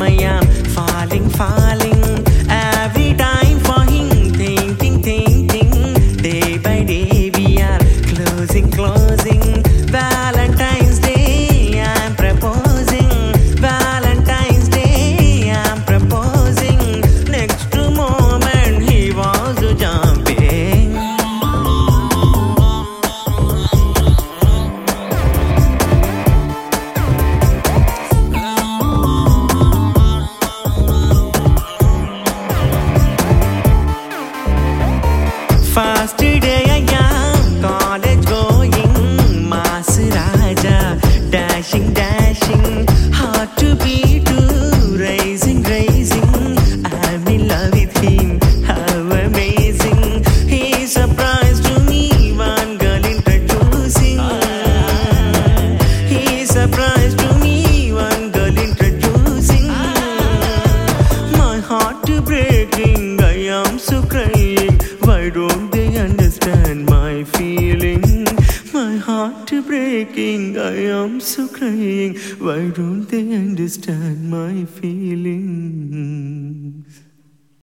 I am falling every time for him. Thinking, day by day we are closing. Valentine's Day, I'm proposing. Valentine's Day, I'm proposing. Next moment he was jumping. First day I am college going, Mass Raja, dashing, hard to beat, raising. I'm in love with him, how amazing. He surprised to me, one girl introducing. He surprised to me, one girl introducing. My heart breaking, I am so crying. Why don't they understand my feeling? My heart breaking, I am so crying. Why don't they understand my feeling?